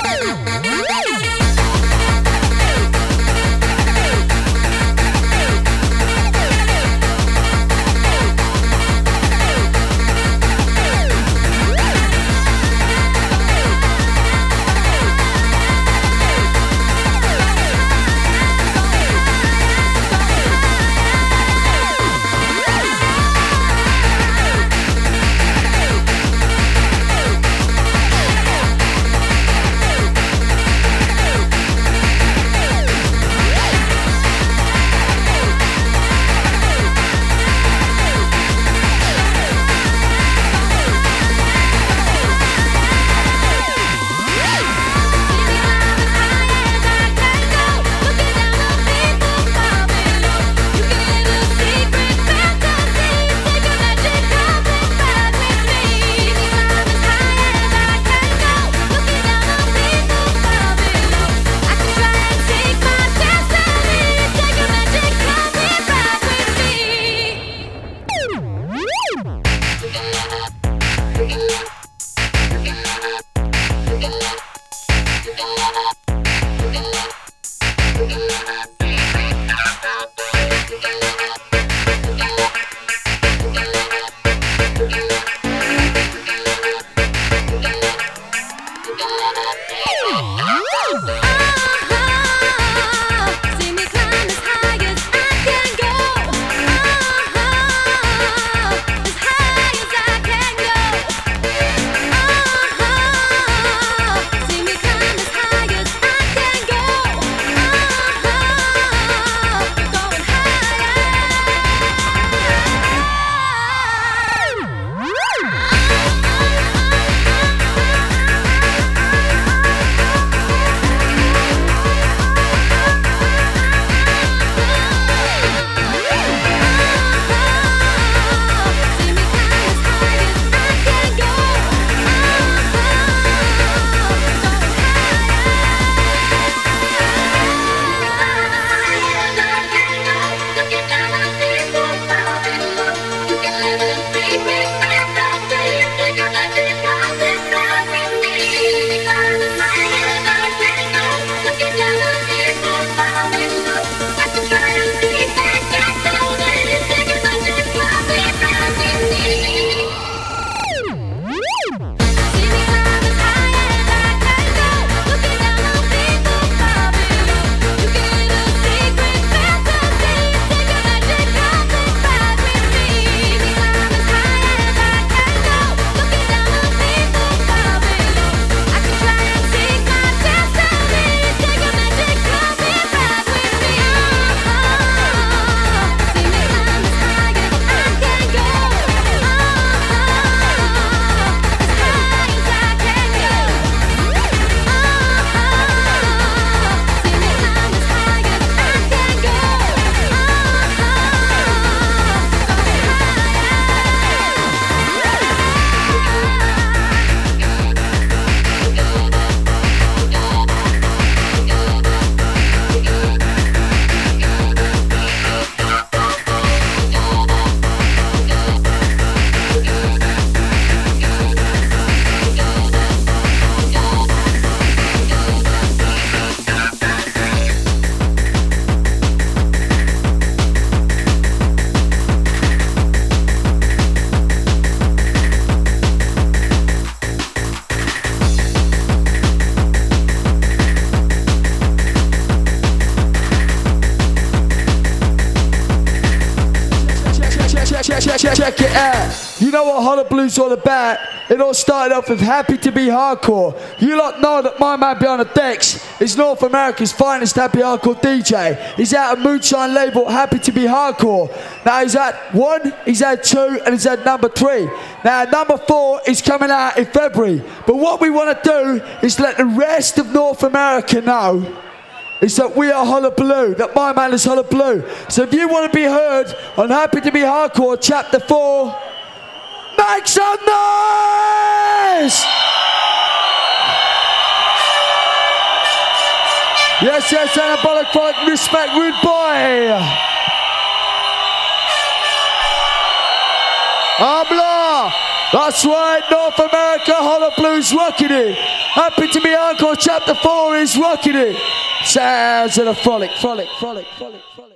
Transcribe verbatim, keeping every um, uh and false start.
check, check, check it out. You know what Holla Blues all about? It all started off with Happy to Be Hardcore. You lot know that my man behind the decks is North America's finest happy hardcore D J. He's out of Moonshine label Happy to Be Hardcore. Now he's at one, he's at two, and he's at number three. Now number four is coming out in February. But what we want to do is let the rest of North America know is that we are Holla Blue, that my man is Holla Blue. So if you want to be heard on Happy to Be Hardcore Chapter four, make some noise! Yes, yes, anabolic fight, respect, rude boy. Habla! That's right, North America, Holla Blues rocking it. Happy to be Hardcore Chapter four is rocking it. Sounds of the frolic, frolic, frolic, frolic, frolic.